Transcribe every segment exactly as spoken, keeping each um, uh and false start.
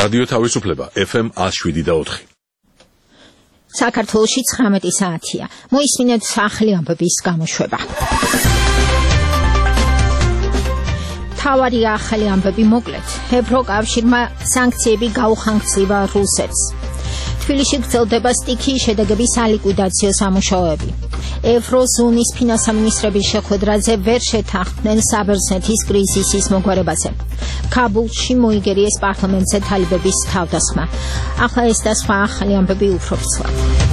რადიო თავისუფლება ეფ ემ one oh seven და four. საქართველოში ცხრამეტი საათია. მოისმინეთ ახალი ამბების გამოშვება. თავარი ახალი ამბები მოკლედ. ევროკავშირმა სანქციები გაუხანგცლება რუსეთს. თბილისში გრძელდება სტიქიის შედეგების სალიკვიდაციო სამუშაოები. ევროზონის ფინანსამინისტრების შეხვედრაზე ვერ შეთანხმდნენ საბერძნეთის კრიზისის მოგვარებაზე. ქაბულში მოიგერიეს პარლამენტზე თალიბების თავდასხმა. ახლა ეს და სხვა ახალი ამბები უფრო ვრცლად.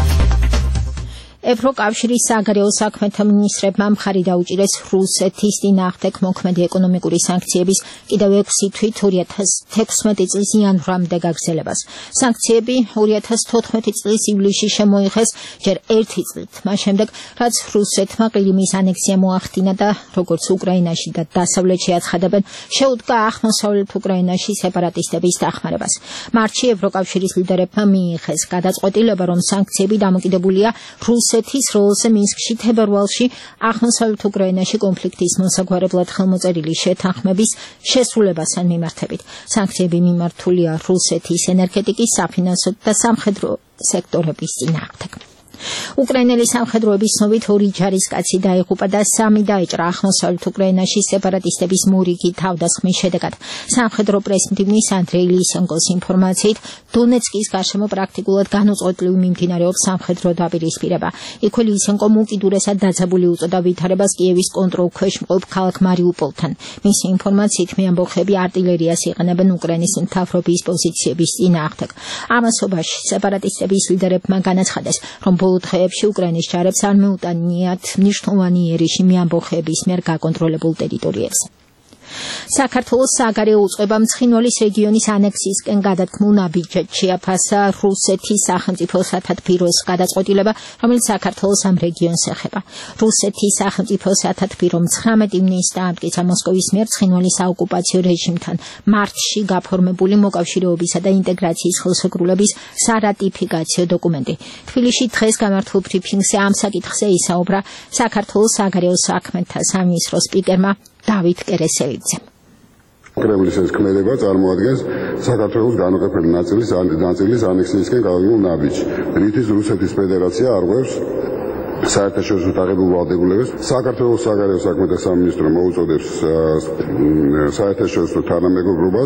ევროკავშირის საგარეო საქმეთა მინისტრებმა მხარი დაუჭირეს რუსეთის წინააღმდეგ მოქმედი ეკონომიკური სანქციების კიდევ ექვსი თვით ორი ათას თექვსმეტი წლის იანვრამდე გაგრძელებას. სანქციები ორი ათას თოთხმეტი წლის ივლისში შემოიღეს ჯერ ერთი წლით, მას შემდეგ, რაც რუსეთმა ყირიმის ანექსია მოახდინა და როგორც უკრაინაში და დასავლეთში აცხადებენ, შეუდგა აღმოსავლეთ უკრაინაში სეპარატისტების დახმარებას. მარტში ევროკავშირის ლიდერებმა მიიღეს გადაწყვეტილება, რომ სანქციები დამოკიდებულია რუსეთის როლზე მინსკში თებერვალში აღმოსავლეთ უკრაინაში კონფლიქტის მოსაგვარებლად ხელმოწერილი შეთანხმების შესრულებასთან მიმართებით. სანქციები მიმართულია რუსეთის ენერგეტიკის, საფინანსო და სამხედრო სექტორების წინააღმდეგ. უკრაინელი სამხედროების ცნობით ორი ჯარისკაცი დაიღუპა და სამი დაიჭრა აღმოსავლეთ უკრაინაში სეპარატისტების მორიგი თავდასხმის შედეგად. სამხედრო პრესმდივნის ანდრეი ლისენკოს ინფორმაციით, დონეცკის გარშემო პრაქტიკულად განუწყვეტლივ მიმდინარეობს სამხედრო დაპირისპირება. იქვე ლისენკომ უკიდურესად დაძაბული უწოდა ვითარებას კიევის კონტროლქვეშ მყოფ ქალაქ მარიუპოლთან. მისი ინფორმაციით, მეამბოხები არტილერიას იყენებენ უკრაინის მთავრობის პოზიციების წინააღმდეგ. ამასობაში სეპარატისტების ლიდერებმა განაცხადეს, რომ ბოლო დღეებში უკრაინის ჯარებს არ მეუტანიათ მნიშვნელოვანი იერიში მეამბოხეების მიერ გაკონტროლებულ ტერიტორიებზე. საქართველოს საგარეო უწყებამ ცხინვალის რეგიონის ანექსიისკენ გადადგმულ ნაბიჯად შეაფასა რუსეთის სახელმწიფო სათათბიროს გადაწყვეტილება, რომელიც საქართველოს ამ რეგიონს ეხება. რუსეთის სახელმწიფო სათათბირომ ცხრამეტი ივნის დაამტკიცა მოსკოვის მიერ ცხინვალის საოკუპაციო რეჟიმთან მარტში გაფორმებული მოკავშირეობისა და ინტეგრაციის ხელშეკრულების სარატიფიკაციო დოკუმენტი. თბილისში დღეს გამართულ ბრიფინგზე ამ საკითხზე ისაუბრა საქართველოს საგარეო საქმეთა სამინისტროს სპიკერმა დავით კერესელიძე. კრემლის ეს ქმედება წარმოადგენს საქართველოს განუყოფელი ნაწილის ნაწილის ანექსიისკენ გადადგმულ ნაბიჯს, რითიც რუსეთის ფედერაცია არღვევს საერთაშორისო დაღებულ ვალდებულებას. საქართველოს საგარეო საქმეთა სამინისტრო მოუწოდებს საერთაშორისო თანამეგობრობას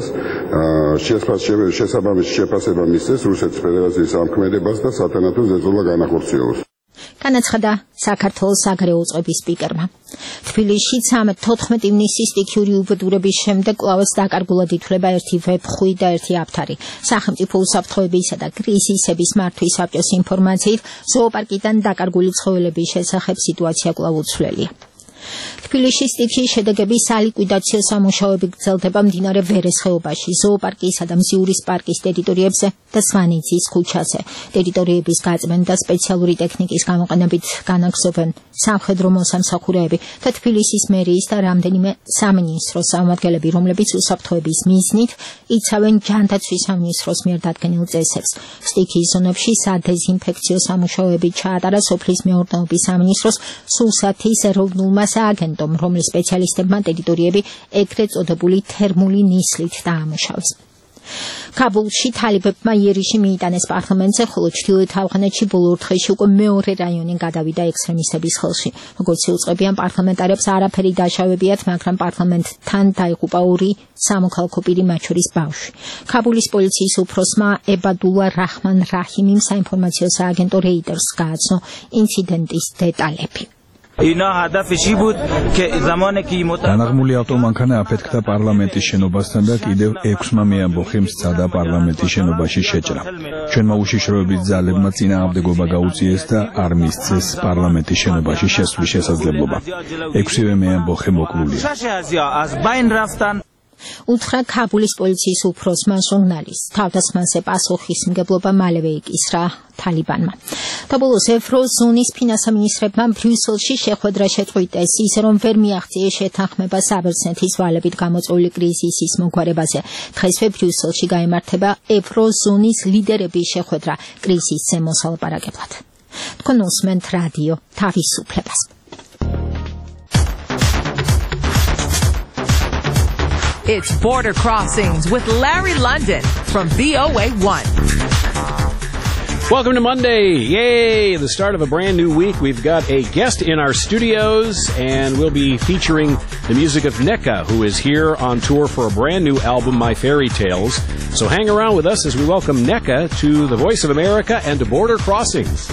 შესაბამისი შეფასება მისცეს რუსეთის ფედერაციის ამ ქმედებას და სათანადო ზეწოლა განახორციელოს. განაცხადა საქართველოს საგარეო უწყების სპიკერმა. თბილისში თოთხმეტი ივნისის სტიქიური უბედურების შემდეგ კვლავაც დაკარგულად ითვლება ერთი ვებხვი და ერთი აფთარი. სახელმწიფო უსაფრთხოებისა და კრიზისების მართვის საბჭოს ინფორმაციით, ზოოპარკიდან დაკარგული ცხოველების შესახებ სიტუაცია კვლავ უცვლელია. თბილისში სტიქიის შედეგების სალიკვიდაციო სამუშაოები გრძელდება მდინარე ვერეს ხეობაში, ზოოპარკისა და მზიურის პარკის ტერიტორიებზე და სვანიძის ქუჩაზე. ტერიტორიების გაწმენდა და სპეციალური ტექნიკის გამოყენებით განაგრძობენ სამხედრო მოსამსახურეები და თბილისის მერიის და რამდენიმე სამინისტროს წარმომადგენლები, რომლებიც უსაფრთხოების მიზნით იცავენ ჯანდაცვის სამინისტროს მიერ დადგენილ წესებს. სტიქიის ზონებში სადეზინფექციო სამუშაოები ჩაატარა სოფლის მეურნეობის სამინისტროს სულსათის ეროვნულმა სააგენტომ, რომლის სპეციალისტებმა ტერიტორიები ეგრეთ წოდებული თერმული ნისლით დაამუშავეს. ქაბულში თალიბებმა იერიში მიიტანეს პარლამენტზე, ხოლო ჩრდილოეთ ავღანეთში ბოლო ორ დღეში უკვე მეორე რაიონი გადავიდა ექსტრემისტების ხელში. როგორც იუწყებიან პარლამენტარებს არაფერი დაშავებიათ, მაგრამ პარლამენტთან დაიღუპა ორი სამოქალაქო პირი, მათ შორის ბავშვი. ქაბულის პოლიციის უფროსმა ებადულა რაჰმან რაჰიმიმ საინფორმაციო სააგენტო რეიტერს გააცნო ინციდენტის დეტალები. განაღმული ავტომანქანა აფეთქდა პარლამენტის შენობასთან და კიდევ ექვსმა მეამბოხემ სცადა პარლამენტის შენობაში შეჭრა. ჩვენმა უშიშროების ძალებმა წინააღმდეგობა გაუწიეს და არ მისცეს პარლამენტის შენობაში შესვლის შესაძლებლობა. ექვსივე მეამბოხე მოკლულია. უთხრა ქაბულის პოლიციის უფროსმა ჟურნალისტს. თავდასხმაზე პასუხისმგებლობა მალევე იკისრა თალიბანმა. და ბოლოს ევროზონის ფინანსამინისტრებმა ბრიუსელში შეხვედრა შეწყვიტეს, ისე რომ ვერ მიაღწიეს შეთანხმება საბერძნეთის ვალებით გამოწვეული კრიზისის მოგვარებაზე. დღესვე ბრიუსელში გაიმართება ევროზონის ლიდერების შეხვედრა კრიზისზე მოსალაპარაკებლად. თქვენ უსმენთ რადიო თავისუფლებას. It's Border Crossings with Larry London from V O A one. Welcome to Monday. Yay! The start of a brand new week. We've got a guest in our studios, and we'll be featuring the music of Nneka, who is here on tour for a brand new album, My Fairy Tales. So hang around with us as we welcome Nneka to the Voice of America and to Border Crossings.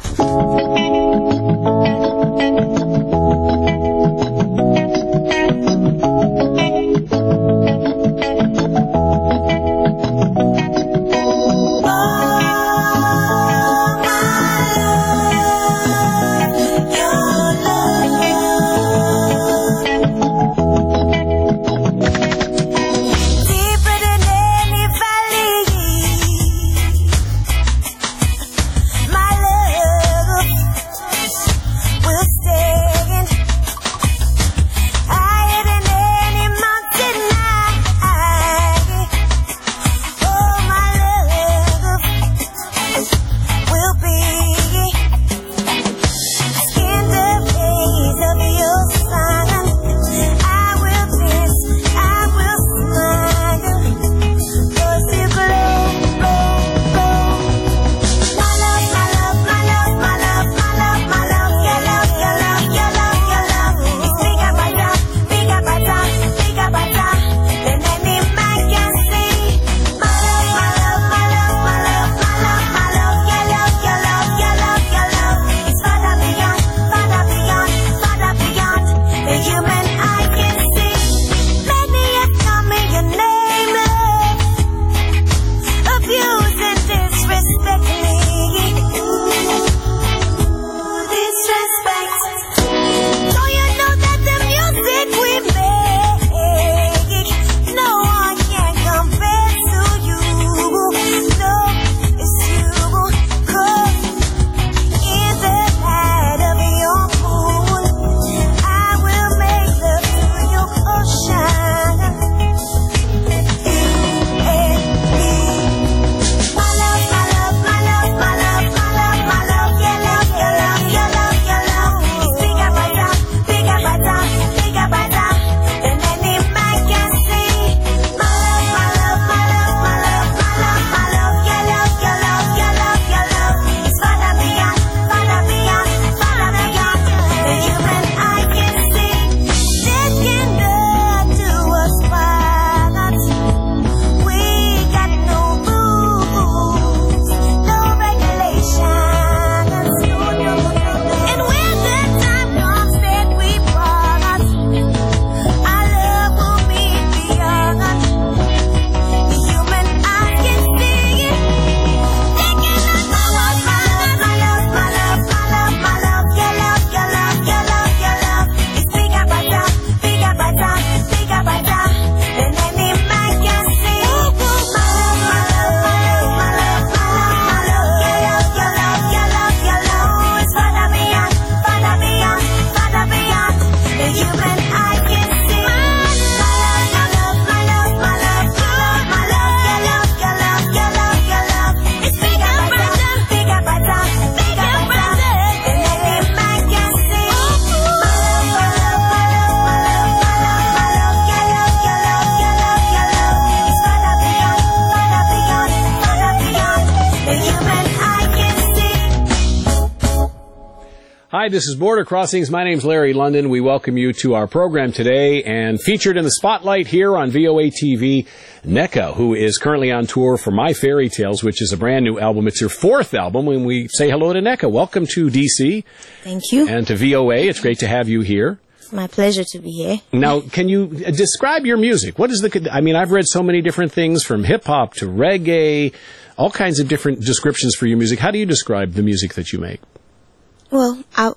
Hi, this is Border Crossings. My name's Larry London. We welcome you to our program today, and featured in the spotlight here on V O A T V, Nneka, who is currently on tour for My Fairy Tales, which is a brand new album. It's her fourth album, and we say hello to Nneka. Welcome to D C. Thank you. And to V O A. It's great to have you here. It's my pleasure to be here. Now, can you describe your music? What is the, I mean, I've read so many different things from hip-hop to reggae, all kinds of different descriptions for your music. How do you describe the music that you make? Well, I,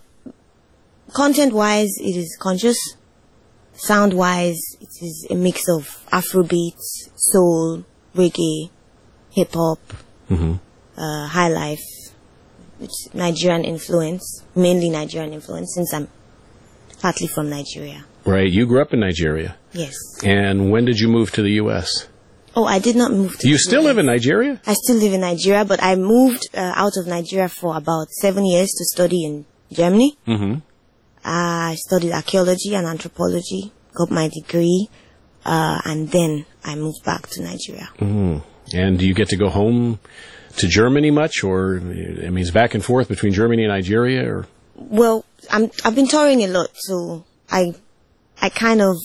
content-wise, it is conscious. Sound-wise, it is a mix of Afrobeat, soul, reggae, hip-hop, mm-hmm. uh, high life, which is Nigerian influence, mainly Nigerian influence, since I'm partly from Nigeria. Right. You grew up in Nigeria. Yes. And when did you move to the U S? Oh, I did not move to You the still U S. live in Nigeria? I still live in Nigeria, but I moved uh, out of Nigeria for about seven years to study in Germany. Mm-hmm. Uh, I studied archaeology and anthropology, got my degree. uh, and then I moved back to Nigeria. Mm. And do you get to go home to Germany much, or I mean, it's back and forth between Germany and Nigeria, or? Well, I'm I've been touring a lot, so I I kind of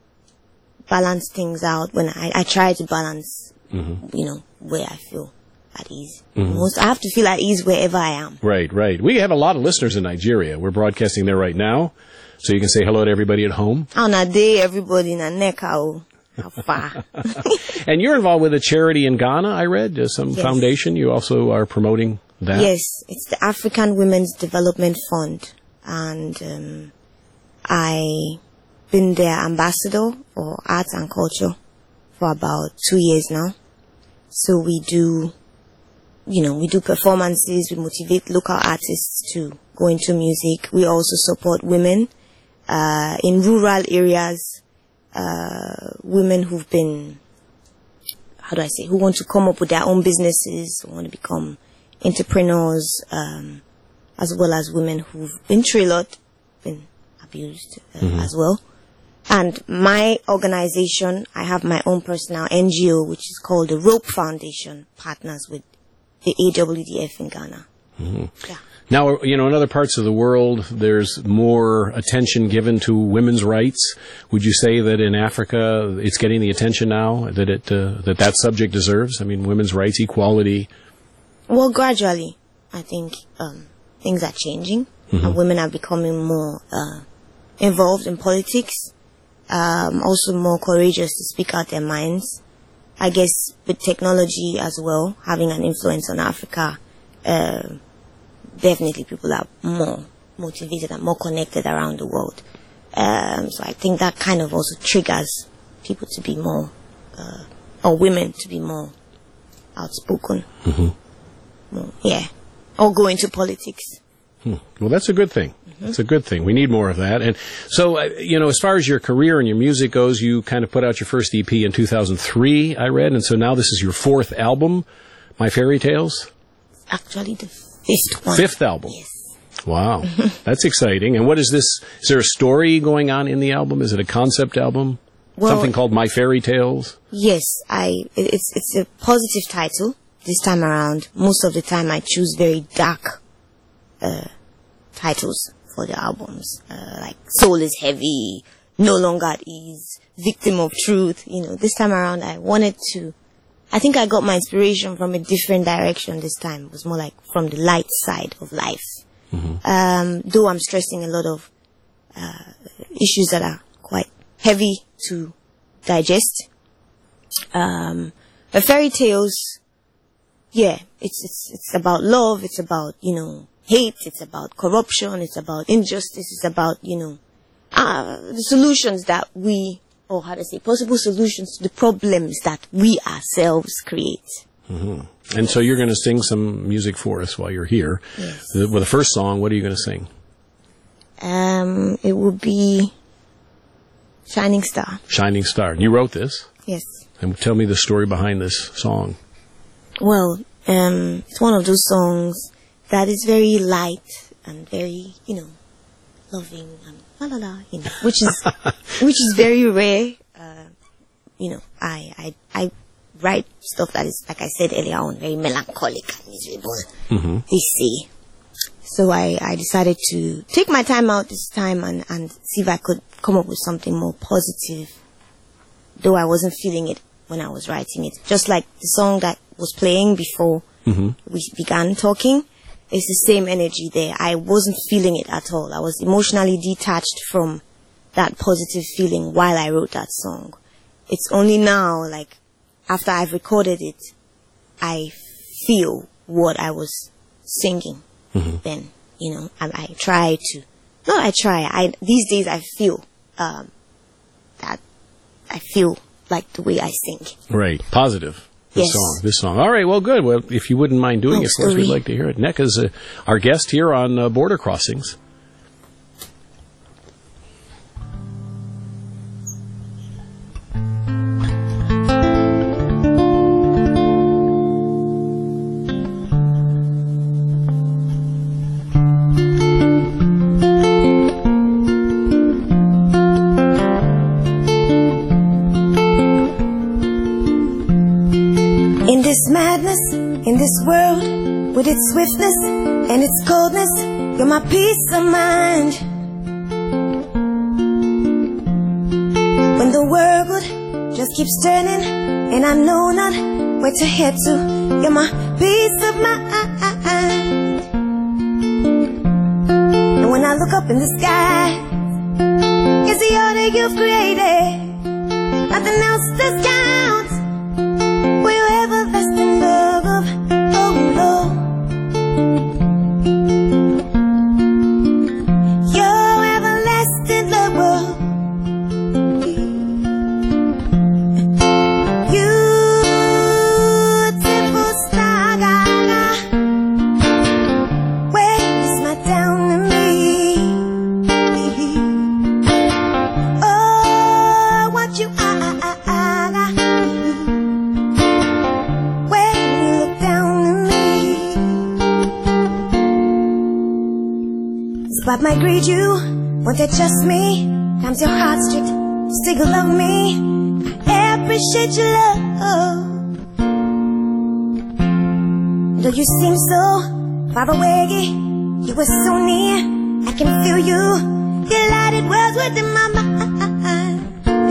balance things out when I, I try to balance, mm-hmm. you know, where I feel at ease. Mm-hmm. Most I have to feel at ease wherever I am. Right, right. We have a lot of listeners in Nigeria. We're broadcasting there right now, so you can say hello to everybody at home. On a day, everybody in a neck, how far. And you're involved with a charity in Ghana, I read, uh, some yes. foundation. You also are promoting that? Yes, it's the African Women's Development Fund, and um, I've been their ambassador for arts and culture for about two years now. So we do, you know, we do performances, we motivate local artists to go into music. We also support women uh, in rural areas, uh, women who've been, how do I say, who want to come up with their own businesses, who want to become entrepreneurs, um, as well as women who've been through a lot, been abused uh, mm-hmm. as well. And my organization, I have my own personal N G O, which is called the Rope Foundation, partners with the A W D F in Ghana. Mm-hmm. Yeah. Now, you know, in other parts of the world, there's more attention given to women's rights. Would you say that in Africa, it's getting the attention now that it uh, that that subject deserves? I mean, women's rights, equality. Well, gradually, I think um, things are changing, mm-hmm. and women are becoming more uh, involved in politics. Um, also more courageous to speak out their minds. I guess with technology as well, having an influence on Africa, uh, definitely people are more motivated and more connected around the world. Um, so I think that kind of also triggers people to be more, uh, or women to be more outspoken. Mm-hmm. More, yeah. Or go into politics. Hmm. Well, that's a good thing. That's a good thing. We need more of that. And so, uh, you know, as far as your career and your music goes, you kind of put out your first E P in two thousand three, I read. And so now this is your fourth album, My Fairy Tales? Actually, the fifth one. Fifth album? Yes. Wow. That's exciting. And what is this? Is there a story going on in the album? Is it a concept album? Well, something called My Fairy Tales? Yes. I. It's, it's a positive title this time around. Most of the time I choose very dark uh, titles for the albums, uh, like Soul is Heavy, No Longer at Ease, Victim of Truth. You know, this time around I wanted to, I think I got my inspiration from a different direction this time. It was more like from the light side of life. Mm-hmm. Um, though I'm stressing a lot of uh, issues that are quite heavy to digest. Um, but Fairy Tales, yeah, it's, it's, it's about love, it's about, you know, hate, it's about corruption, it's about injustice, it's about, you know, uh, the solutions that we, or how to say, possible solutions to the problems that we ourselves create. Mm-hmm. And so you're going to sing some music for us while you're here. Yes. The, well, the first song, what are you going to sing? Um, it will be Shining Star. Shining Star. And you wrote this? Yes. And tell me the story behind this song. Well, um, it's one of those songs that is very light and very, you know, loving and la la la, you know, which is which is very rare. Uh, you know, I, I I write stuff that is, like I said earlier on, very melancholic and miserable. Mm-hmm. They say. So I, I decided to take my time out this time and, and see if I could come up with something more positive, though I wasn't feeling it when I was writing it. Just like the song that was playing before mm-hmm. we began talking. It's the same energy there. I wasn't feeling it at all. I was emotionally detached from that positive feeling while I wrote that song. It's only now, like, after I've recorded it, I feel what I was singing mm-hmm. then, you know, and I try to, not I try, I, these days I feel, um, that I feel like the way I sing. Right. Positive. This yes. song, this song. All right, well, good. Well, if you wouldn't mind doing oh, it for us, we'd like to hear it. Nneka's uh, our guest here on uh, Border Crossings. this madness, in this world, with its swiftness and its coldness, you're my peace of mind. When the world just keeps turning, and I know not where to head to, you're my peace of mind. And when I look up in the sky, it's the order you've created. Nothing else does count. For your everlasting love, oh Lord. Your everlasting love, beautiful star, where is my down to me? Oh, what you are. Spot might greet you, won't that just me? Times your heart strict, still love me. I appreciate your love. Though you seem so far away, you were so near. I can feel you, delighted words within my mind.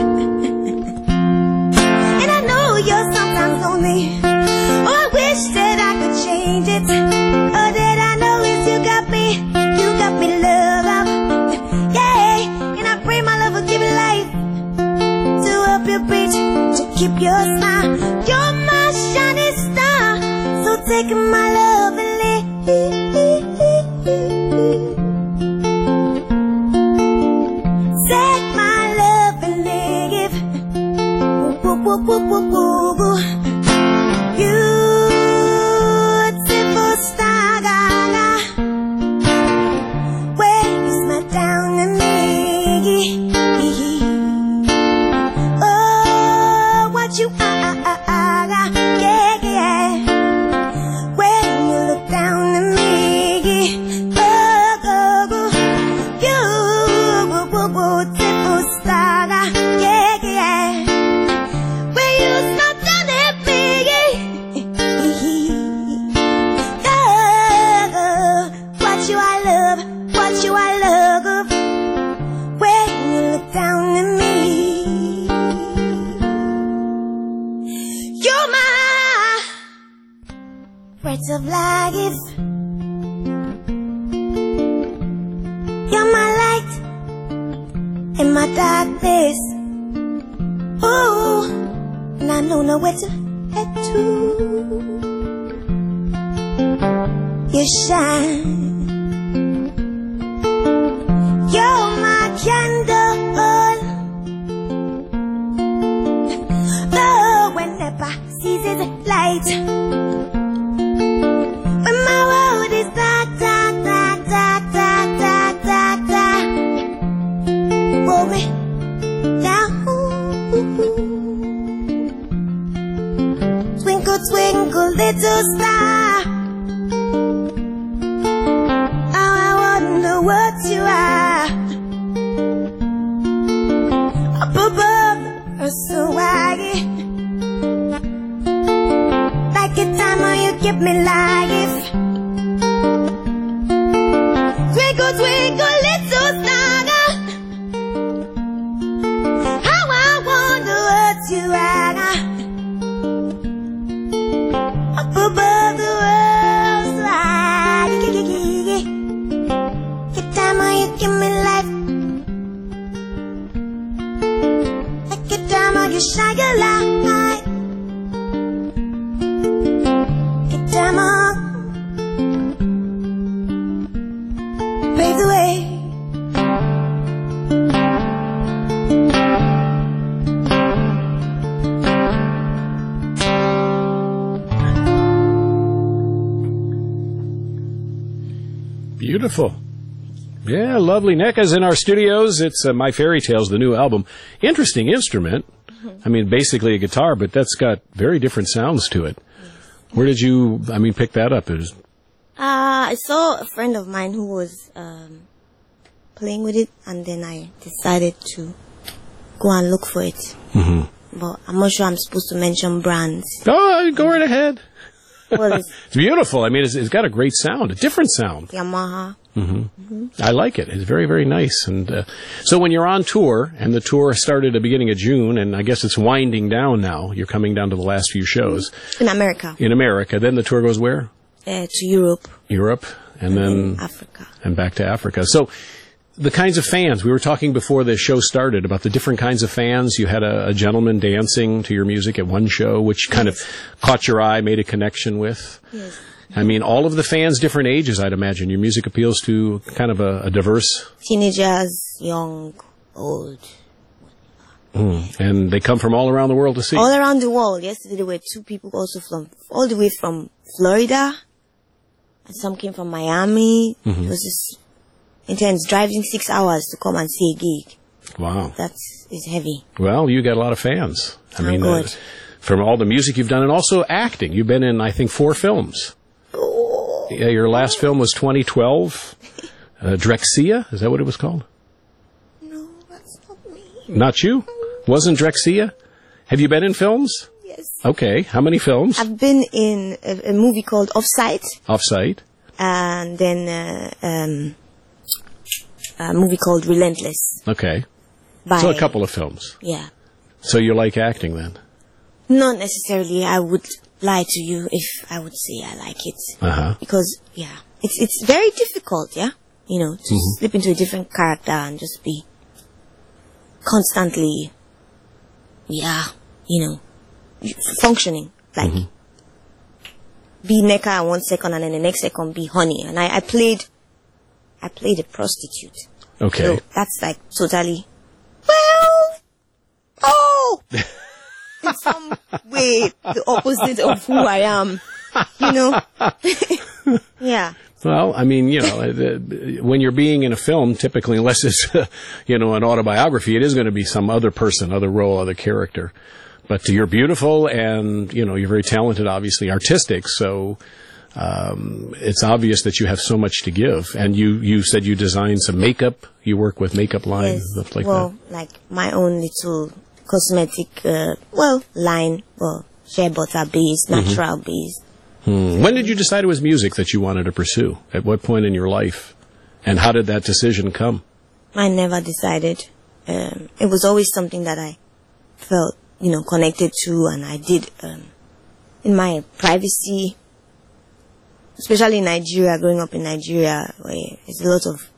And I know you're sometimes lonely. Oh, I wish that I could change it. All that I know is you got me. You got me love, yeah, and I pray my love will give you life to up your bridge, to keep your smile. You're my shining star, so take my love and live. Take my love and live. Woo, woo, woo, woo, woo, woo. Beautiful star. You are, yeah, yeah. When you look down at me, oh, oh, oh. You, beautiful star, yeah, yeah. When you look down at me, oh, oh. What you I love, what you I love. When you look down at me. Breath of life, you're my light in my darkness. Oh, and I know nowhere to head to. You shine, you're my candle. Oh, whenever sees its light. When my world is dark, dark, dark, dark, dark, dark, dark, dark, going down. Twinkle, twinkle, little star. How I wonder what you are. Up above the so wide. Like a timer, you give me life. Twinkle, twinkle, little star. How I wonder what you are. Up above the world's wide. Like a timer, you give me life. Like a timer, you shine your light. Pave the way. Beautiful. Yeah, lovely. Nneka's in our studios. It's uh, My Fairy Tales, the new album. Interesting instrument. I mean, basically a guitar, but that's got very different sounds to it. Where did you, I mean, pick that up? It was... Uh, I saw a friend of mine who was um, playing with it, and then I decided to go and look for it. Mm-hmm. but I'm not sure I'm supposed to mention brands. Oh, go right ahead. Well, it's It's beautiful. I mean, it's, it's got a great sound, a different sound. Yamaha. I like it. It's very, very nice. And uh, so when you're on tour, and the tour started at the beginning of June, and I guess it's winding down now. You're coming down to the last few shows In America. in America. Then the tour goes where? Uh, to Europe. Europe, and then Africa. and back to Africa. So the kinds of fans, we were talking before the show started about the different kinds of fans. You had a, a gentleman dancing to your music at one show, which kind of caught your eye, made a connection with. Yes. I mean, all of the fans, different ages, I'd imagine. Your music appeals to kind of a, a diverse, Teenagers, young, old. mm, and they come from all around the world to see. All around the world. Yesterday there were two people also from, all the way from Florida. And some came from Miami. Mm-hmm. It was just intense. Driving six hours to come and see a gig. Wow. That's is heavy. Well, you got a lot of fans. I Thank mean, God. uh, from all the music you've done, and also acting. You've been in, I think, four films. Oh. Yeah, your last film was twenty twelve. Uh, Drexcia? Is that what it was called? No, that's not me. Not you? Wasn't Drexcia? Have you been in films? Yes. Okay. How many films? I've been in a, a movie called Offsite. Off-site? And then uh, um, a movie called Relentless. Okay. By, So a couple of films. Yeah. So you like acting then? Not necessarily. I would lie to you if I would say I like it. Uh-huh. Because, yeah, it's it's very difficult, yeah? You know, to Mm-hmm. slip into a different character and just be constantly, yeah, you know, functioning. Like, be Neka at one second and then the next second be Honey. And I, I played, I played a prostitute. Okay. So that's like totally, well, oh, in some way the opposite of who I am, you know? Yeah. Well, I mean, you know, the- when you're being in a film, typically, unless it's, you know, an autobiography, it is going to be some other person, other role, other character. But you're beautiful and, you know, you're very talented, obviously, artistic. So um, it's obvious that you have so much to give. And you, you said you designed some makeup. You work with makeup line, Yes. stuff like well, that. like my own little cosmetic, uh, well, line, well, shea butter based, natural based. Hmm. When did you decide it was music that you wanted to pursue? At what point in your life? And how did that decision come? I never decided. Um, it was always something that I felt, you know, connected to, and I did um, in my privacy, especially in Nigeria, growing up in Nigeria, where there's a lot of,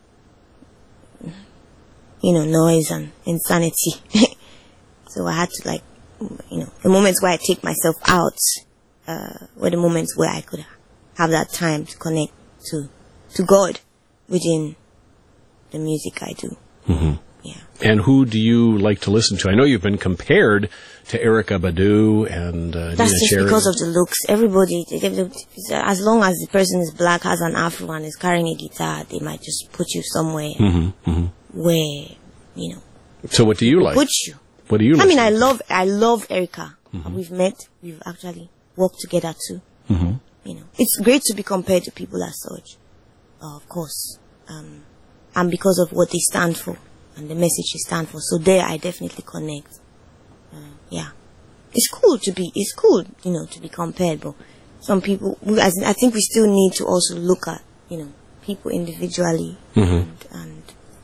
you know, noise and insanity. So I had to, like, you know, the moments where I take myself out uh, were the moments where I could have that time to connect to to God within the music I do. Mm-hmm. Yeah. And who do you like to listen to? I know you've been compared to Erykah Badu and uh, That's Nina just Cherry. because of the looks. Everybody, they- they- they- as long as the person is black, has an afro, and is carrying a guitar, they might just put you somewhere Mm-hmm, mm-hmm. where, you know, So what do you like? put you. What do you I like? mean, I love, I love Erykah. We've met, we've actually worked together too. Mm-hmm. You know, it's great to be compared to people as such, uh, of course, um, and because of what they stand for and the message they stand for. So there, I definitely connect. Uh, yeah, it's cool to be, it's cool, you know, to be compared. But some people, we, as in, I think we still need to also look at, you know, people individually, Mm-hmm. and, and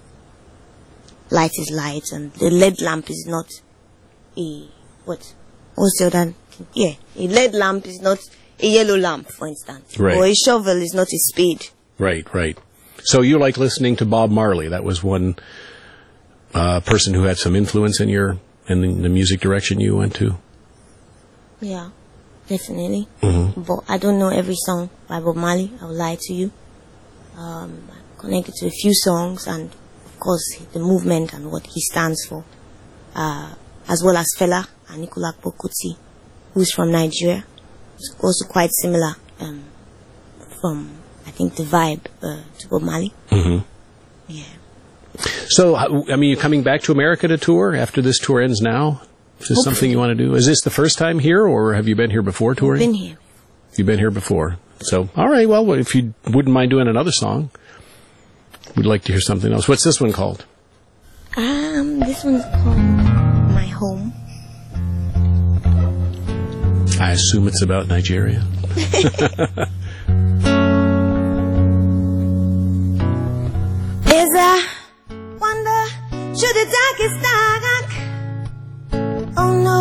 light is light, and the L E D lamp is not a what? What's the other? Yeah, a L E D lamp is not a yellow lamp, for instance, Right. or a shovel is not a spade. Right, right. So you like listening to Bob Marley. That was one uh, person who had some influence in your in the, the music direction you went to. Yeah, definitely. Mm-hmm. But I don't know every song by Bob Marley. I will lie to you. Um, I'm connected to a few songs, and of course the movement and what he stands for, uh, as well as Fela and Anikulapo Kuti, who's from Nigeria. It's also quite similar um, from, I think, the vibe uh, to Bob Marley. Mm-hmm. Yeah. So, how- I mean, you're coming back to America to tour after this tour ends now? Is this something you want to do? Is this the first time here, or have you been here before touring? Been here. You've been here before. So, all right, well, if you wouldn't mind doing another song, we'd like to hear something else. What's this one called? Um, this one's called My Home. I assume it's about Nigeria. There's a wonder should the darkest dark. Oh no,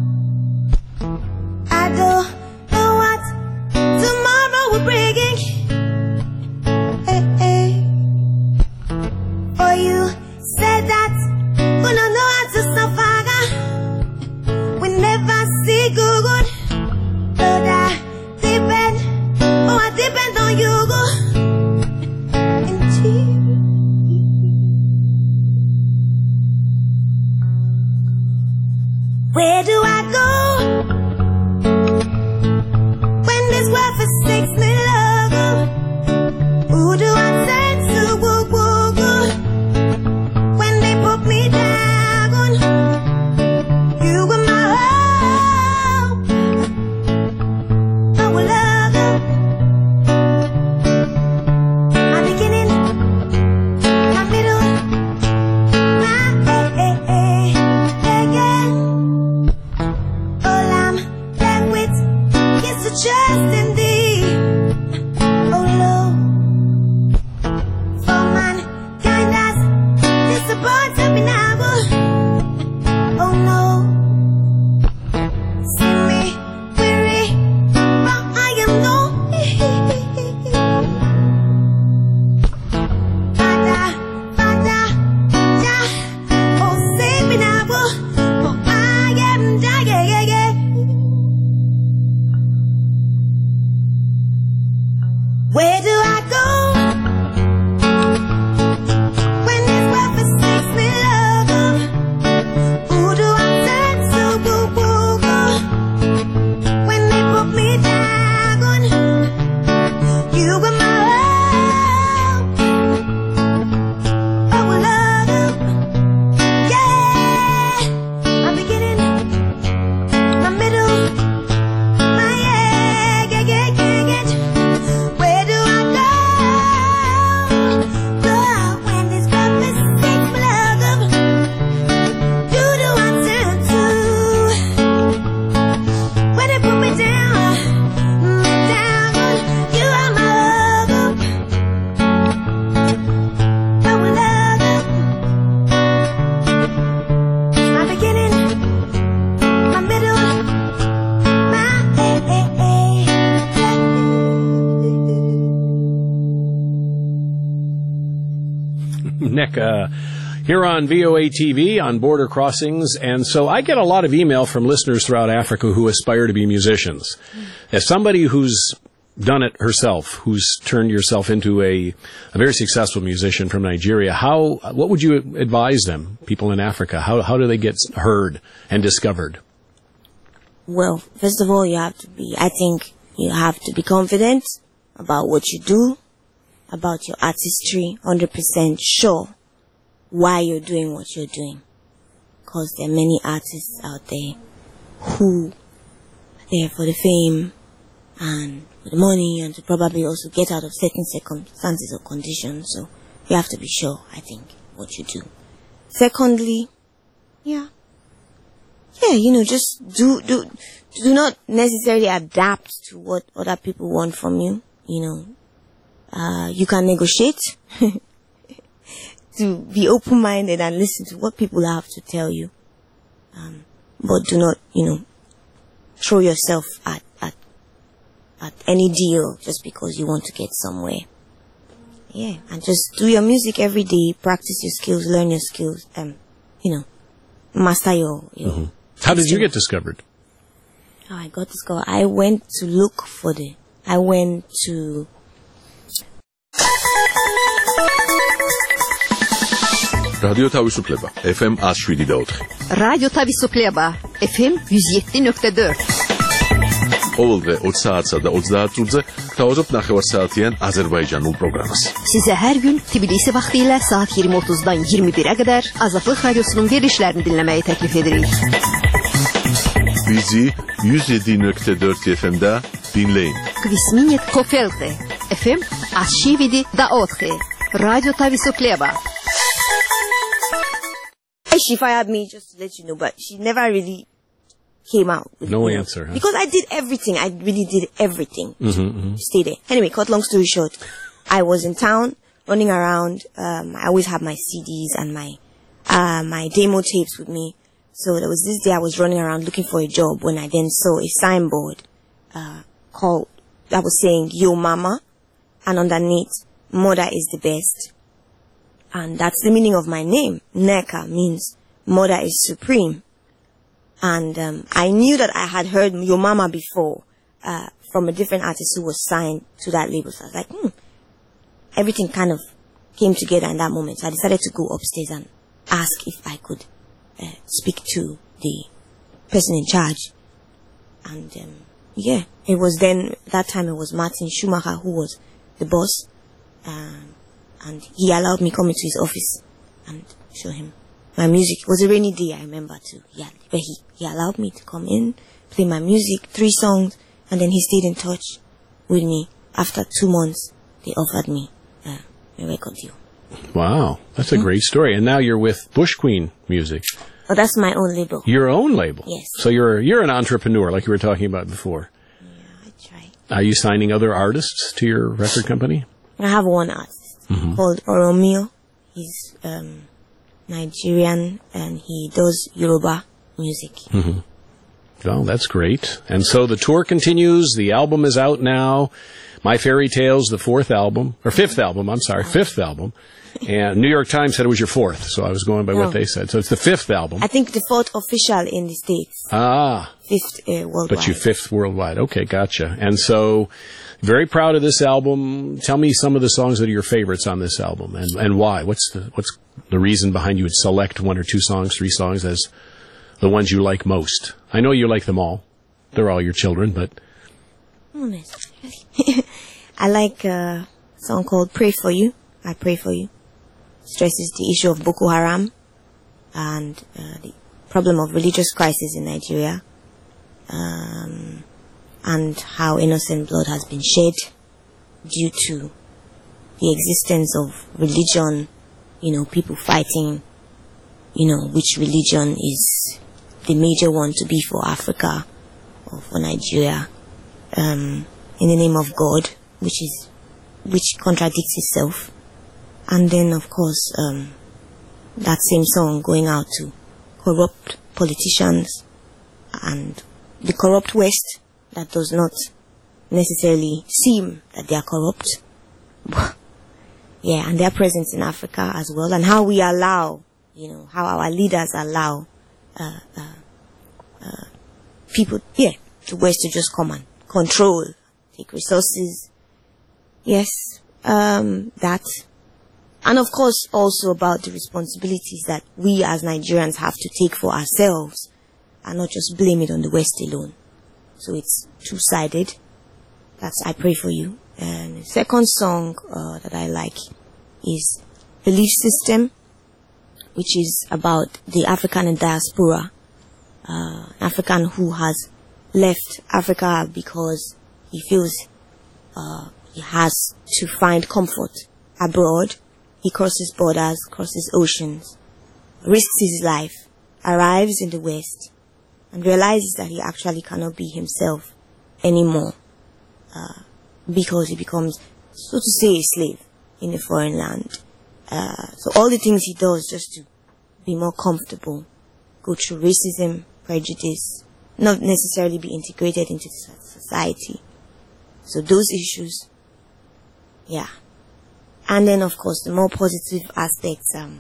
I don't know what tomorrow will bring. Hey, hey. For you said that we don't know how to suffer. We never see good. But I depend, oh I depend on you. Where do I go when this world forsakes me, love? Who do I turn to, woo, woo, woo, when they put me down? You were my hope, our love, my beginning, my middle, my eh, eh, eh, yeah, yeah. All I'm left with is to trust in thee, oh Lord. For mankind has disappointed me now, oh no. See me weary, but I am no. Father, Father, Jah, oh save me now, for I am dying, yeah, yeah, yeah. Where do I go when this world forsakes me, love? Who do I turn to, woo, woo, woo, when they put me down? You were my hope, oh love, yeah. My beginning, my middle, my yeah, yeah, yeah, yeah, yeah. Where do I go? Go when this world forsakes me, love. Who do I turn to when they put me down, me down? You are my love, oh love, my beginning, my middle, my eh, eh, eh, yeah. NECA here on V O A T V on Border Crossings. And so I get a lot of email from listeners throughout Africa who aspire to be musicians. As somebody who's done it herself, who's turned yourself into a, a very successful musician from Nigeria, how what would you advise them, people in Africa? How, how do they get heard and discovered? Well, first of all, you have to be, I think you have to be confident about what you do, about your artistry, one hundred percent sure why you're doing what you're doing. Because there are many artists out there who are there for the fame and for the money and to probably also get out of certain circumstances or conditions. So you have to be sure, I think, what you do. Secondly, yeah. Yeah, you know, just do, do, do not necessarily adapt to what other people want from you, you know. Uh, you can negotiate to be open-minded and listen to what people have to tell you. Um, but do not, you know, throw yourself at, at, at any deal just because you want to get somewhere. Yeah, and just do your music every day, practice your skills, learn your skills, um, you know, master your, your Mm-hmm. How did you get discovered? How I got discovered? I went to look for the, I went to რადიო თავისუფლება F M one oh seven point four. რადიო თავისუფლება F M one oh seven point four. ყოველდღე ოცი საათსა და ოცდაათ წუთზე გთავაზობთ ნახევარსაათიან აზერბაიჯანულ პროგრამას. Sizə hər gün Tbilisi vaxtı ilə saat iyirmi otuzdan iyirmi birə qədər Azadlıq Radiosunun verilişlərini dinləməyi təklif edirik. Bizi one oh seven point four F M-də dinləyin. Kvisminit Kofelte F M one oh seven point four. Радио Тависуклеба. She fired me, just to let you know, but she never really came out. With, no you know, answer. Huh? Because I did everything. I really did everything mm-hmm, to mm-hmm. stay there. Anyway, cut long story short, I was in town running around. Um, I always have my C Ds and my uh, my demo tapes with me. So there was this day I was running around looking for a job when I then saw a signboard uh, called that was saying "Yo Mama," and underneath "Mother is the best," and that's the meaning of my name. Nneka means Mother is supreme. And um, I knew that I had heard Yo Mama before uh, from a different artist who was signed to that label. So I was like, hmm. Everything kind of came together in that moment. So I decided to go upstairs and ask if I could uh, speak to the person in charge. And um, yeah, it was then, that time it was Martin Schumacher who was the boss. Um, and he allowed me come into his office and show him my music. It was a rainy day, I remember too. Yeah, but he, he allowed me to come in, play my music, three songs, and then he stayed in touch with me. After two months, they offered me uh, a record deal. Wow, that's a mm-hmm. great story. And now you're with Bush Queen Music. Oh, that's my own label. Your own label? Yes. So you're you're an entrepreneur, like you were talking about before. Yeah, I try. Are you signing other artists to your record company? I have one artist mm-hmm. called Oromio. He's um, Nigerian and he does Yoruba music. Mm-hmm. Well, that's great. And so the tour continues. The album is out now. My Fairy Tales, the fourth album, or fifth album, I'm sorry, fifth album. And New York Times said it was your fourth, so I was going by no. what they said. So it's the fifth album. I think the fourth official in the States. Ah. Fifth uh, worldwide. But you fifth worldwide. Okay, gotcha. And so, very proud of this album. Tell me some of the songs that are your favorites on this album, and, and why. What's the what's the reason behind you would select one or two songs, three songs as the ones you like most? I know you like them all. They're all your children, but... Oh, nice. I like a song called Pray For You. I Pray For You. Stresses the issue of Boko Haram and uh, the problem of religious crisis in Nigeria, um, and how innocent blood has been shed due to the existence of religion, you know, people fighting, you know, which religion is the major one to be for Africa or for Nigeria, um, in the name of God, which is, which contradicts itself. And then, of course, um, that same song going out to corrupt politicians and the corrupt West that does not necessarily seem that they are corrupt. Yeah, and their presence in Africa as well, and how we allow, you know, how our leaders allow uh, uh, uh, people, yeah, the West to just come and control, take resources. Yes, um, that. And of course, also about the responsibilities that we as Nigerians have to take for ourselves and not just blame it on the West alone. So it's two-sided. That's I Pray For You. And the second song uh, that I like is Belief System, which is about the African in diaspora. Uh, an African who has left Africa because he feels uh, he has to find comfort abroad. He crosses borders, crosses oceans, risks his life, arrives in the West, and realizes that he actually cannot be himself anymore uh, because he becomes, so to say, a slave in a foreign land. Uh, so all the things he does just to be more comfortable, go through racism, prejudice, not necessarily be integrated into society. So those issues, yeah. And then, of course, the more positive aspects, um,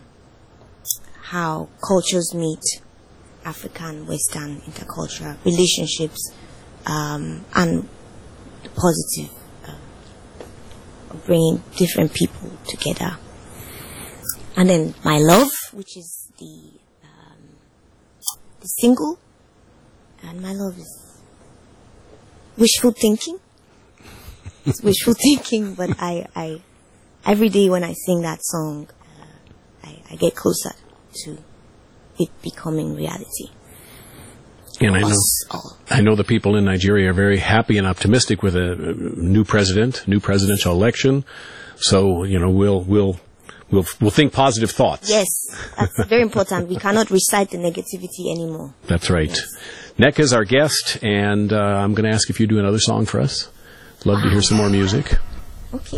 how cultures meet, African, Western, intercultural relationships, um, and the positive uh, of bringing different people together. And then My Love, which is the um, the single, and My Love is wishful thinking. It's wishful thinking, but I, I every day when I sing that song, uh, I, I get closer to it becoming reality. And I know, I know the people in Nigeria are very happy and optimistic with a new president, new presidential election. So, you know, we'll we'll we'll we'll think positive thoughts. Yes, that's very important. We cannot recite the negativity anymore. That's right. Yes. Nneka is our guest, and uh, I'm going to ask if you do another song for us. Love to hear some more music. Okay.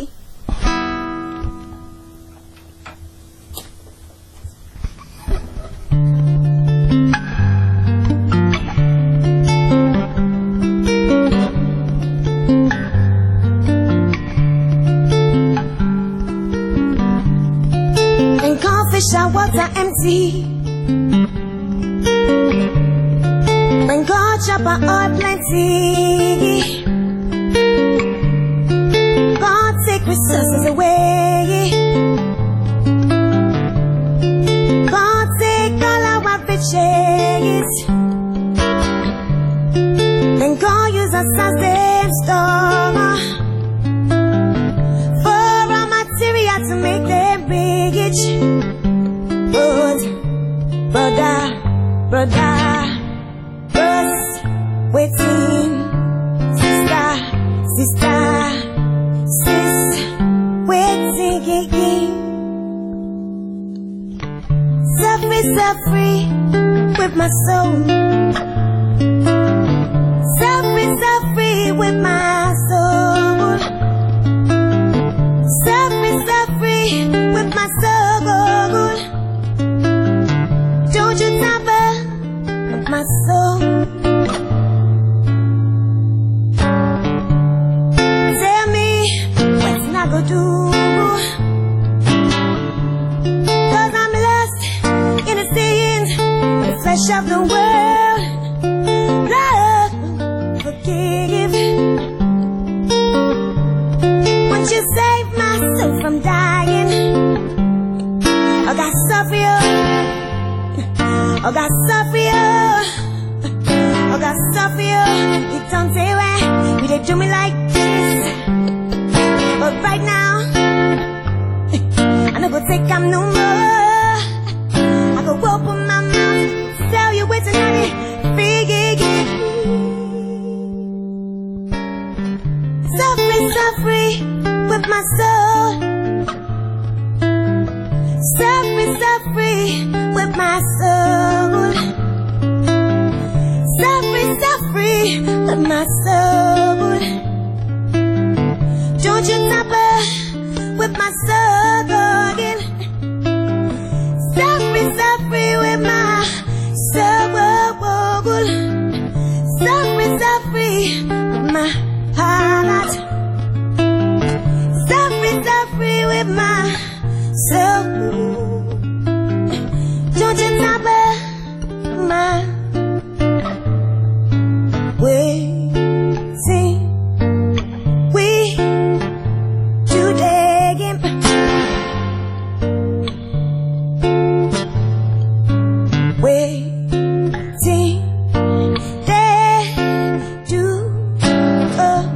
And fish our water empty. When God chop our oil plenty, God take resources away. God take all our riches. Then God use us as them store for our material to make them rich. But, brother, brother, bros, waiting, sister, sister, sis, waiting. Set me, set free with my soul. Set me, set free with my soul. Set me, set free with my soul. Don't you tamper with my soul. Tell me what's not gonna do. Cause I'm lost in the sins, the flesh of the world. Love, forgive. Won't you save my soul from dying? I got stuff for you. I got stuff for you. I got stuff for you. You don't say why you they do me like this. But right now, I never take I'm no more. I go open my mouth, tell you it's another figure. So free, so free with my soul. So free, so free with my soul. So free, so free with my soul. Don't you tamper with my soul again. So free, so free with my soul. So free, so free with my heart. So free, so free with my soul. Don't you tamper my waiting. We today again. Waiting. They do. Oh.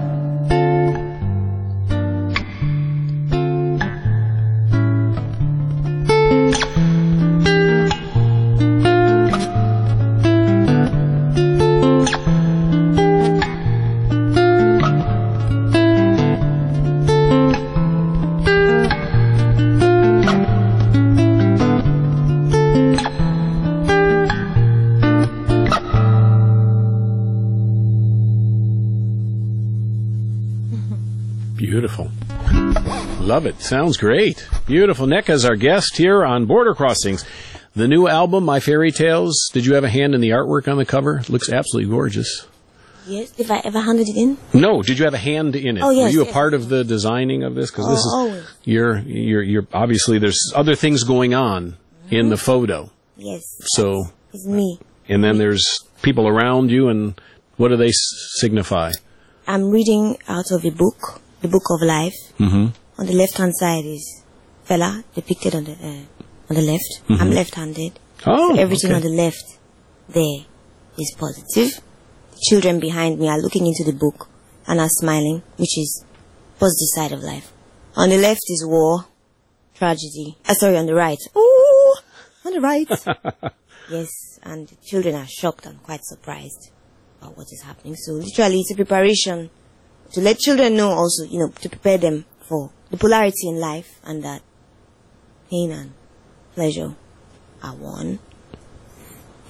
Beautiful. Love it. Sounds great. Beautiful. Nneka is our guest here on Border Crossings. The new album, My Fairy Tales. Did you have a hand in the artwork on the cover? It looks absolutely gorgeous. Yes, if I ever handed it in. No, did you have a hand in it? Oh, yes. Were you a yes, part yes. of the designing of this? Because Oh, this is always. you're you're you're obviously there's other things going on mm-hmm. in the photo. Yes. So it's me. And then there's people around you, and what do they s- signify? I'm reading out of a book, the Book of Life. Mm-hmm. On the left-hand side is fella depicted on the uh, on the left. Mm-hmm. I'm left-handed. Oh, so everything okay. on the left there is positive. The children behind me are looking into the book and are smiling, which is positive side of life. On the left is war, tragedy. Uh, sorry, on the right. Ooh, on the right. Yes, and the children are shocked and quite surprised about what is happening. So literally, it's a preparation to let children know also, you know, to prepare them for the polarity in life, and that pain and pleasure are one.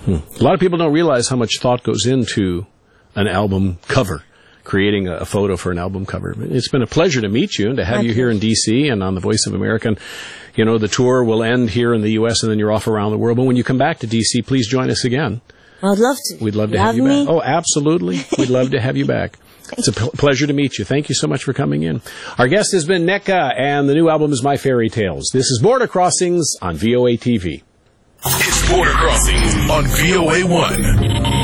Hmm. A lot of people don't realize how much thought goes into an album cover, creating a, a photo for an album cover. It's been a pleasure to meet you and to have Thank you here in D C and on the Voice of America. And, you know, the tour will end here in the U S and then you're off around the world. But when you come back to D C, please join us again. I'd love to. We'd love to love have you me? back. Oh, absolutely. We'd love to have you back. It's a p- pleasure to meet you. Thank you so much for coming in. Our guest has been Nneka, and the new album is My Fairy Tales. This is Border Crossings on V O A T V. It's Border Crossings on V O A one.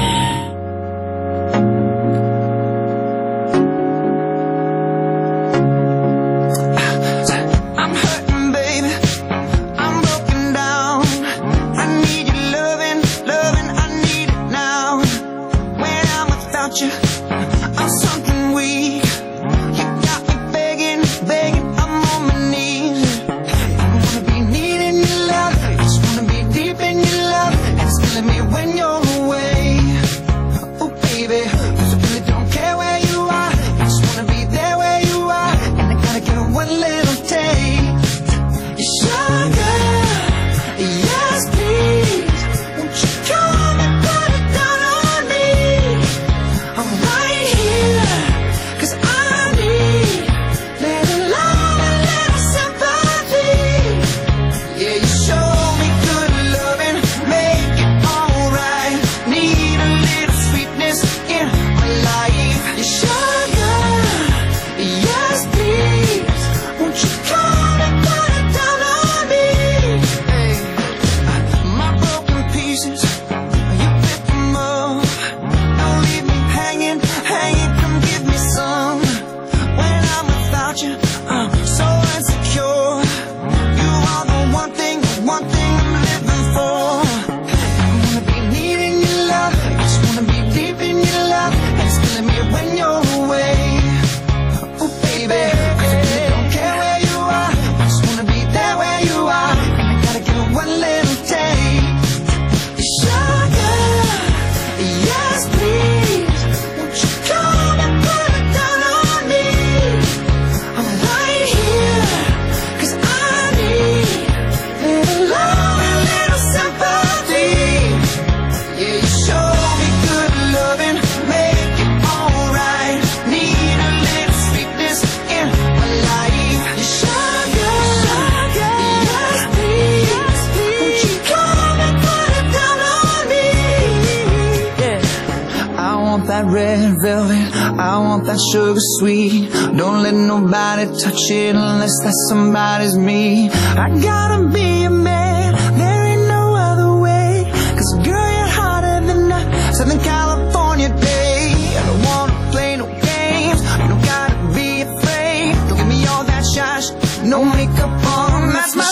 Sugar sweet, don't let nobody touch it unless that somebody's me. I gotta be a man, there ain't no other way. Cause girl, you're hotter than a Southern California day. I don't wanna play no games, you don't gotta be afraid. Don't give me all that shy, no makeup on, that's my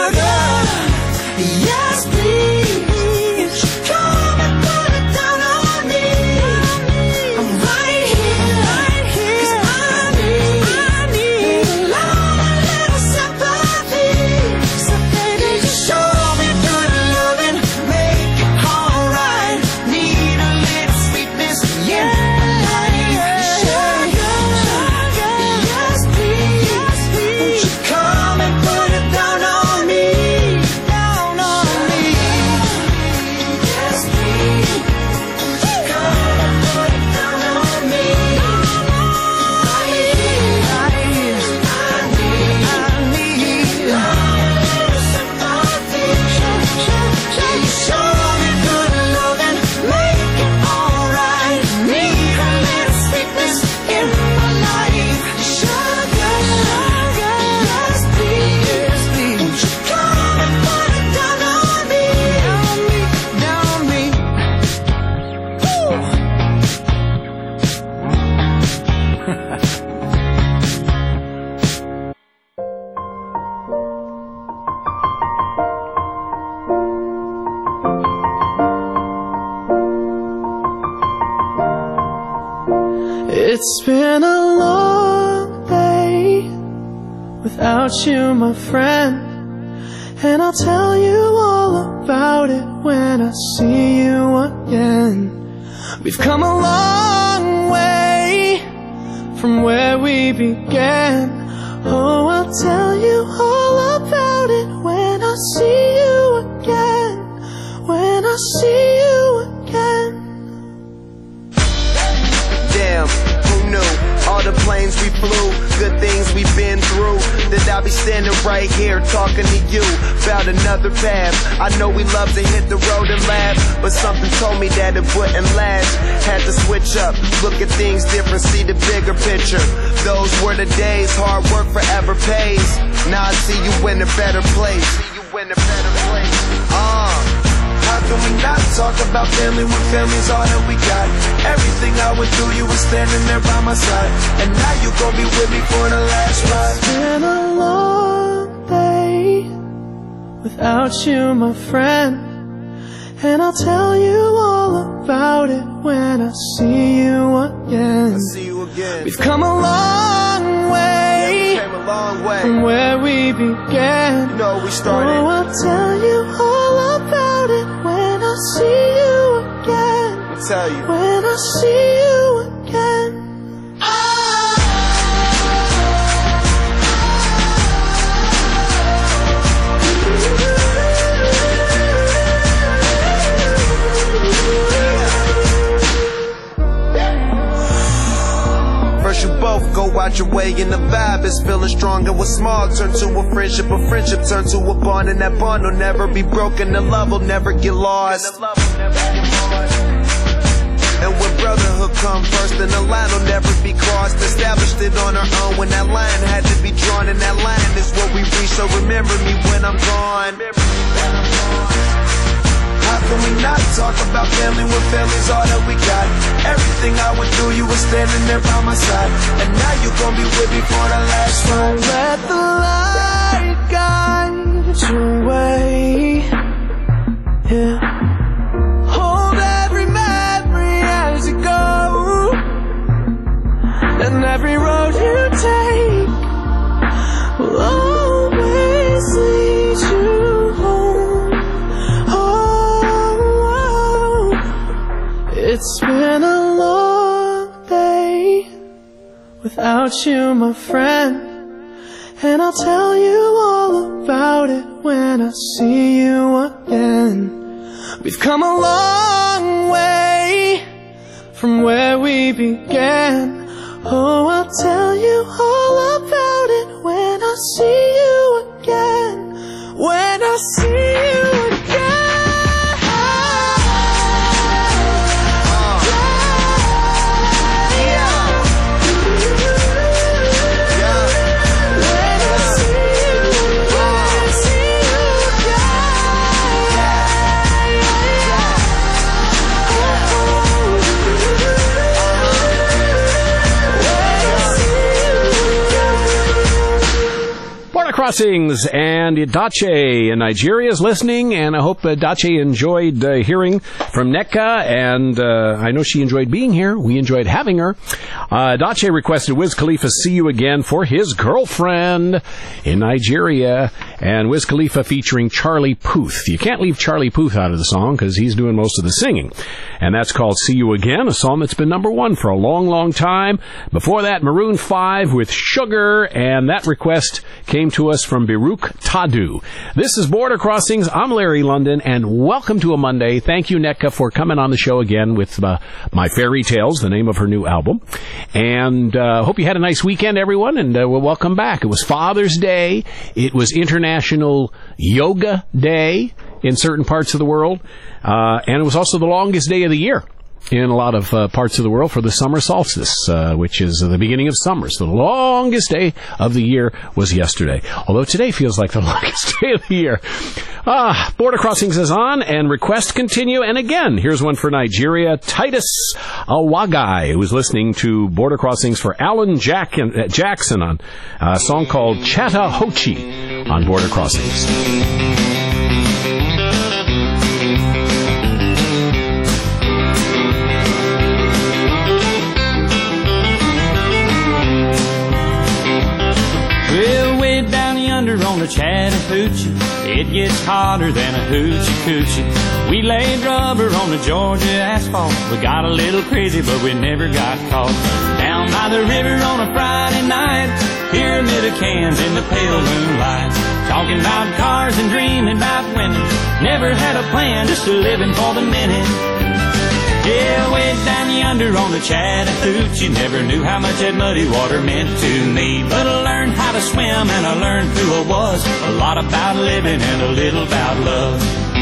sugar. Yes, please. It's been a long day without you, my friend, and I'll tell you all about it when I see you again. We've come a long way from where we began. Oh, I'll tell you all about it when I see you again. When I see you again. Damn, who knew? All the planes we flew, good things we've been through. That I'll be standing right here talking to you about another path. I know we love to hit the road and laugh, but something told me that it wouldn't last. Had to switch up, look at things different, see the bigger picture. Those were the days, hard work forever pays. Now I see you in a better place. See you in a better place. Uh. How can we not talk about family when family's all that we got? Everything I went through, you were standing there by my side, and now you gon' be with me for the last ride. It's been a long day without you, my friend, and I'll tell you all about it when I see you again. I see you again. We've come a long way, yeah, we came a long way from where we began. You know we started. Oh, I'll tell you all about it when I see you again. I'll tell you. When I see you again. First you both go out your way and the vibe is feeling strong, and what's small turn to a friendship, a friendship turn to a bond, and that bond will never be broken, the love will never get lost. And when brotherhood come first, then the line will never be crossed. Established it on our own when that line had to be drawn, and that line is what we reach, so remember me when I'm gone. How can we not talk about family when family's all that we got? Everything I went through, you were standing there by my side, and now you gon' be with me for the last ride. Let the light guide your way. Yeah. Hold every memory as you go, and every road you take will always lead you home. Oh, it's been a long day without you, my friend, and I'll tell you all about it when I see you again. We've come a long way from where we began. Oh, I'll tell you all about it when I see you again. When I see you again. Crossings and Dache in Nigeria is listening, and I hope uh, Dache enjoyed uh, hearing from Nneka, and uh, I know she enjoyed being here. We enjoyed having her. Uh, Dache requested Wiz Khalifa See You Again for his girlfriend in Nigeria, and Wiz Khalifa featuring Charlie Puth. You can't leave Charlie Puth out of the song because he's doing most of the singing, and that's called See You Again, a song that's been number one for a long, long time. Before that, Maroon five with Sugar, and that request came to us from Baruch Tadu. This is Border Crossings. I'm Larry London, and welcome to a Monday. Thank you, Nneka, for coming on the show again with uh, My Fairy Tales, the name of her new album. And uh, hope you had a nice weekend, everyone, and uh, well, welcome back. It was Father's Day. It was International Yoga Day in certain parts of the world. Uh, and it was also the longest day of the year in a lot of uh, parts of the world for the summer solstice, uh, which is the beginning of summer. So the longest day of the year was yesterday, although today feels like the longest day of the year. Ah, Border Crossings is on, and requests continue. And again, here's one for Nigeria. Titus Awagai, who's listening to Border Crossings for Alan Jack and, uh, Jackson on a song called Chattahoochee on Border Crossings. On the Chattahoochee, it gets hotter than a hoochie coochie. We laid rubber on the Georgia asphalt. We got a little crazy, but we never got caught. Down by the river on a Friday night, pyramid of cans in the pale moonlight. Talking about cars and dreaming about women. Never had a plan, just a living for the minute. Yeah, way down yonder on the Chattahoochee, never knew how much that muddy water meant to me. But I learned how to swim and I learned who I was. A lot about living and a little about love.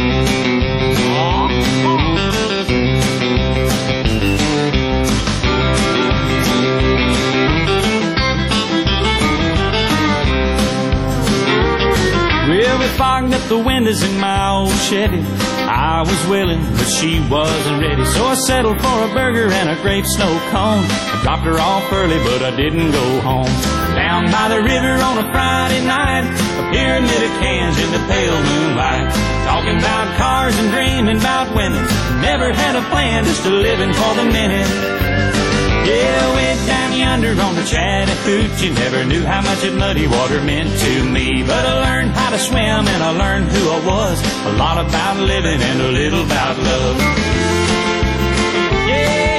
Well, we fogged up the windows in my old Chevy. I was willing, but she wasn't ready. So I settled for a burger and a grape snow cone. I dropped her off early, but I didn't go home. Down by the river on a Friday night, a pyramid of cans in the pale moonlight. Talking about cars and dreaming about women. Never had a plan, just a living for the minute. Yeah, way down yonder on the Chattahoochee, never knew how much that muddy water meant to me. But I learned how to swim and I learned who I was. A lot about living and a little about love. Yeah.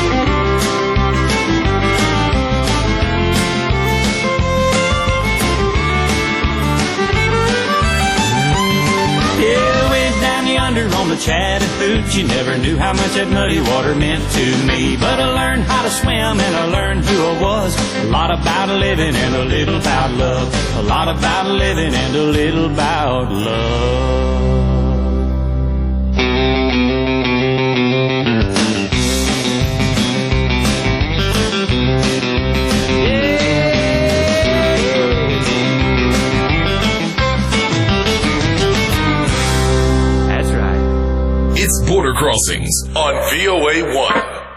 Yeah, way down yonder on the Chattahoochee, never knew how much that muddy water meant to me. But I learned how to swim and I learned who I was. A lot about living and a little about love. A lot about living and a little about love. It's Border Crossings on V O A one.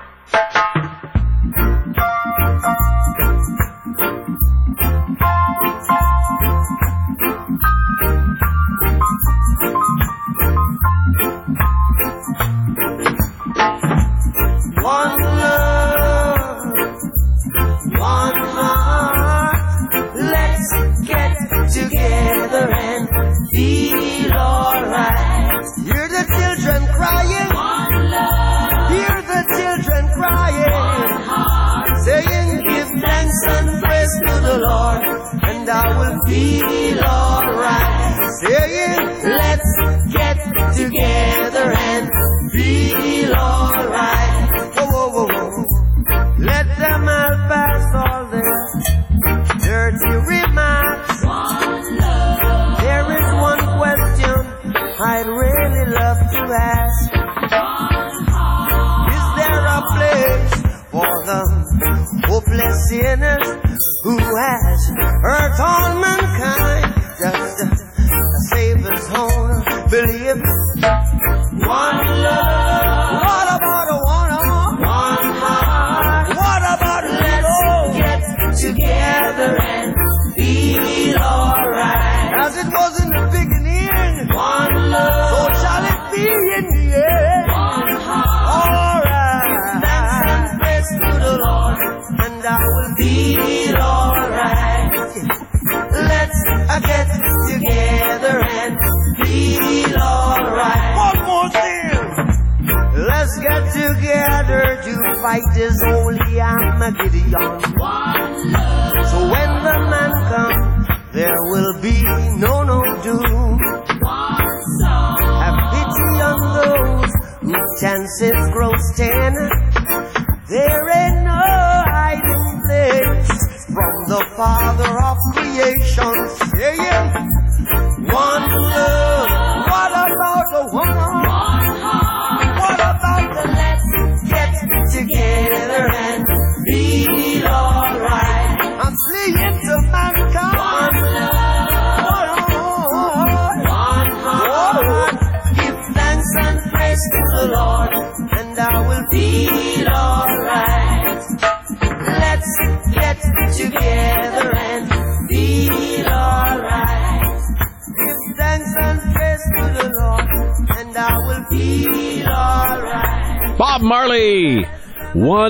One love, one heart. Let's get together and feel alright. Hear the children crying. One love. Hear the children crying. One heart. Saying, give thanks and praise to the Lord, and I will feel alright. Saying, let's get together and feel alright. Whoa, whoa, whoa, whoa. Let them all pass all their dirty remarks. One love. There is one question I'd really love to ask. Is there a place for the hopeless sinners who has hurt all mankind? Just a, a Savior's own belief. One love. What about a one heart? One heart. What about let's get together and feel alright? As it was in the beginning. One love. So shall it be in the end. One heart. Alright. Thanks and praise to the Lord, and I will feel alright. Let's uh, get together and feel alright. One more thing. Let's get together to fight this holy Armageddon. One love. So when the man comes, there will be no, no doom. One soul. Have pity on those whose chances grow ten. There ain't no hiding place from the Father of creation. Yeah, yeah. One love. What about the one? One heart. What about the let's get together and feel alright? I'm fleeing to mankind. One love. One heart. Give thanks and praise to the Lord, and I will feel alright. Let's get together and feel alright. Give thanks and praise to the Lord, and I will feel alright. Bob Marley, One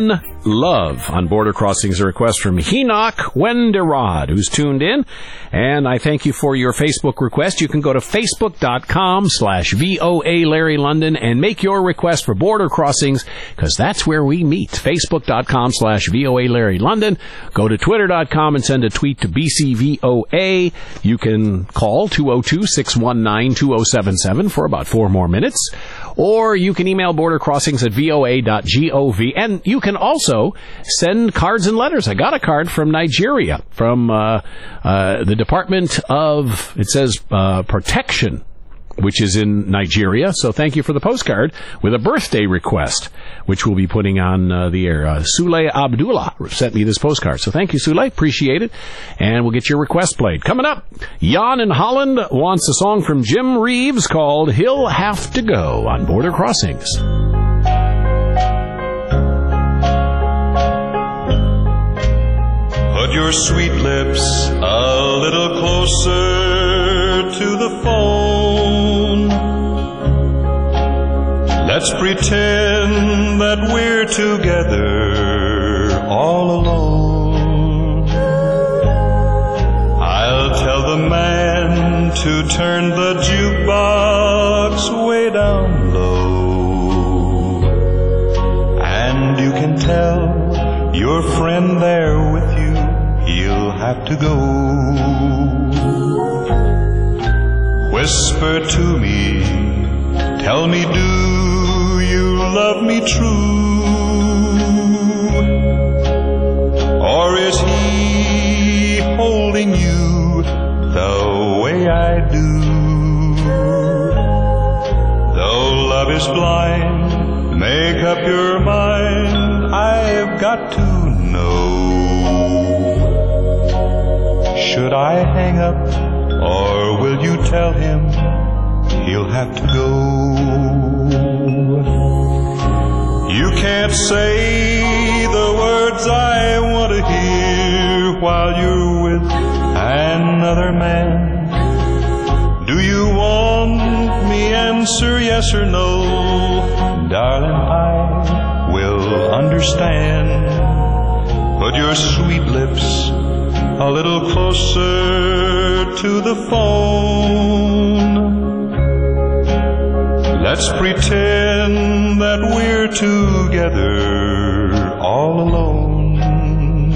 Love on Border Crossings, a request from Henoch Wenderod, who's tuned in. And I thank you for your Facebook request. You can go to facebook.com slash VOA Larry London and make your request for Border Crossings, because that's where we meet. Facebook.com slash VOA Larry London. Go to twitter dot com and send a tweet to B C V O A. You can call two oh two, six one nine, two oh seven seven for about four more minutes. Or you can email border crossings at V O A dot gov. And you can also send cards and letters. I got a card from Nigeria, from uh, uh, the Department of, it says, uh, Protection, which is in Nigeria. So thank you for the postcard with a birthday request, which we'll be putting on uh, the air. Uh, Sule Abdullah sent me this postcard. So thank you, Sule. Appreciate it. And we'll get your request played. Coming up, Jan in Holland wants a song from Jim Reeves called He'll Have to Go on Border Crossings. Put your sweet lips a little closer to the phone. Let's pretend that we're together all alone. I'll tell the man to turn the jukebox way down low. And you can tell your friend there with you, he'll have to go. Whisper to me, tell me, do you love me true? Or is he holding you the way I do? Though love is blind, make up your mind, I've got to know. Should I hang up, or will you tell him he'll have to go? You can't say the words I want to hear while you're with another man. Do you want me answer yes or no? Darling, I will understand. Put your sweet lips a little closer to the phone. Let's pretend that we're together all alone.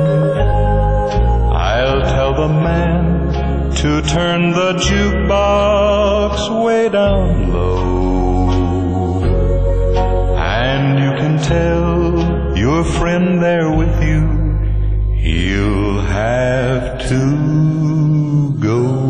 I'll tell the man to turn the jukebox way down low. And you can tell your friend there with you, he'll have to go.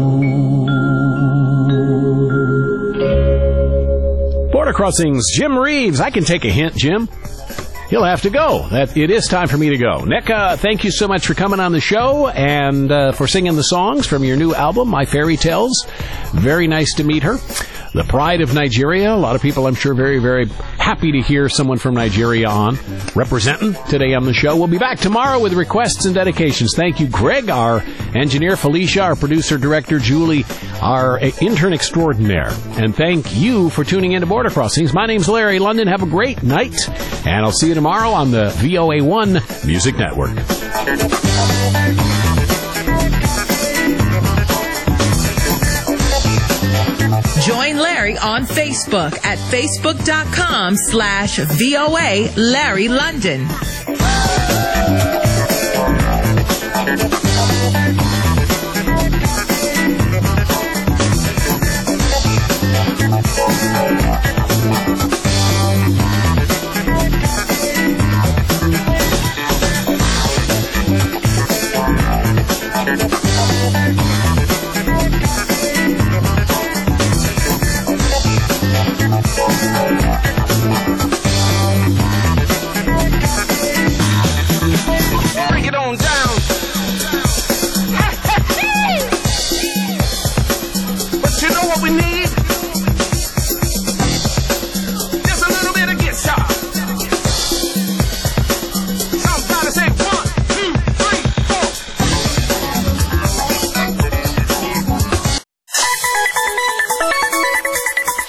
Border Crossings, Jim Reeves. I can take a hint, Jim. He'll have to go. That it is time for me to go. Nneka, thank you so much for coming on the show and uh, for singing the songs from your new album, My Fairy Tales. Very nice to meet her. The pride of Nigeria. A lot of people, I'm sure, very, very happy to hear someone from Nigeria on representing today on the show. We'll be back tomorrow with requests and dedications. Thank you, Greg, our engineer, Felicia, our producer, director, Julie, our intern extraordinaire. And thank you for tuning in to Border Crossings. My name's Larry London. Have a great night, and I'll see you tomorrow on the V O A one Music Network. Join Larry on Facebook at facebook.com slash VOA Larry London. Bring it on down. But you know what we need? Just a little bit of guitar. Somebody say one, two, three, four.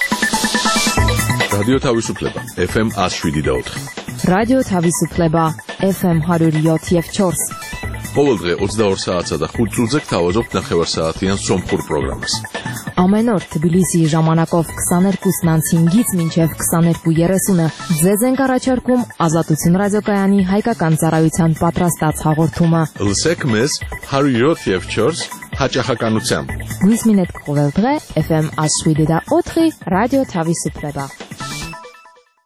რადიო თავისუფლება, F M one oh seven point four. რადიო თავისუფლება F M one oh seven եւ four. ყოველდღე ოცდაორ საათსა და ხუთ წუთზე გთავაზობთ ნახევარსაათიან სომხურ პროგრամას. Ամեն օր Թբիլիսիի ժամանակով twenty-two հինգից մինչև twenty-two thirty-ը ձեզ ենք առաջարկում Ազատություն ռադիոկայանի հայկական ծառայության պատրաստած հաղորդումը։ Լսեք մեզ one oh seven եւ four հաճախականությամբ։ Գույս մինետ կողել դրե F M one oh seven ռադիո Թավի Սուպրեբա։